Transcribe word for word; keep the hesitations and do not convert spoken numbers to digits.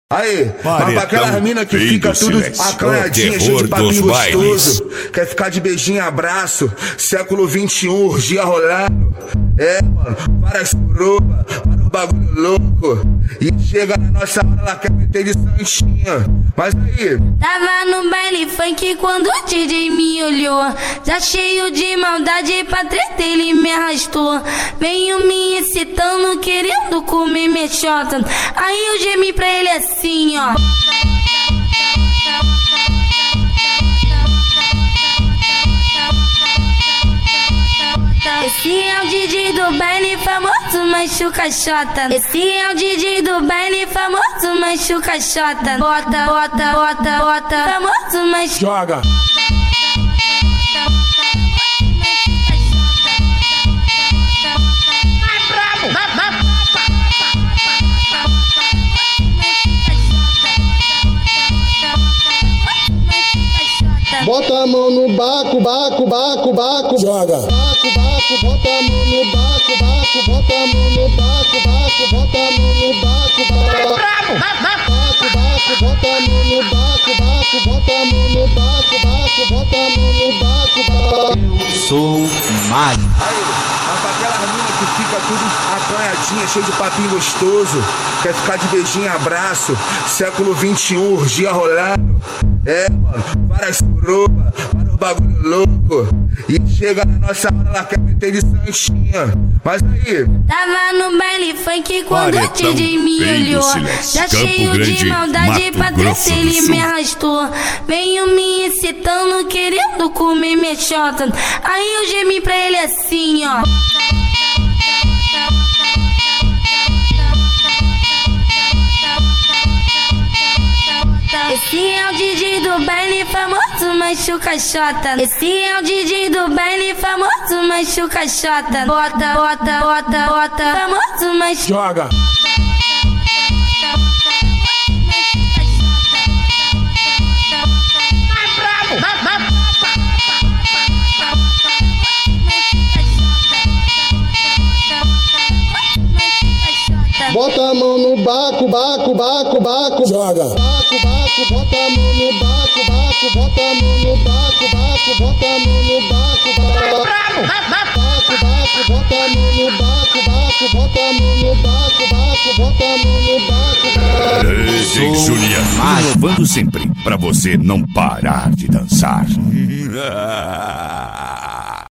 Aí, mas pra aquelas mina que fica tudo acanhadinha, cheio de papinho gostoso, quer ficar de beijinho e abraço, século vinte e um, urgia rolando. É, mano, várias suruba, para o bagulho louco. E chega na nossa hora, ela quer meter de santinha. Mas aí, tava no baile funk quando o D J me olhou, já cheio de maldade pra treta ele me arrastou. Veio me excitando, querendo comer minha chota. Aí eu gemi pra ele assim, ó. Esse é o D J do baile famoso Machuca Xota. Esse é o D J do baile famoso Machuca Xota. Bota, bota, bota, bota, famoso Machuca. Joga. Bota a mão no baco, baco, baco, baco. Joga. Baco, baco, bota a mão no baco, baco, bota a mão no baco, baco, bota a mão no baco, baco. Baco, baco, bota a mão no baco, baco, bota a mão no baco, baco, bota a mão no baco, baco. Eu sou Mário. Aí, mas pra aquelas mina que fica tudo acanhadinha, cheio de papinho gostoso, quer ficar de beijinho e abraço, século vinte e um, urgia rolando. É, mano, várias suruba, para o bagulho louco. E chega na nossa hora, ela quer meter de santinha. Mas aí, tava no baile funk quando o D J me olhou, já cheio de maldade pra treta ele me arrastou. Veio me excitando, querendo comer minha chota. Aí eu gemi pra ele assim, ó. Esse é o D J do baile famoso Machuca Xota. Esse é o D J do baile famoso Machuca Xota. Bota, bota, bota, bota, famoso Machuca. Joga. Bota a mão no baco, baco, baco, baco. Joga. Baco, baco, bota a mão no baco, baco, bota a mão no baco, baco, bota a mão no baco, baco. Baco, baco, bota a mão no baco, baco, bota a mão no baco, baco, bota a mão no baco, baco. D J Juliano, inovando sempre, pra você não parar de dançar.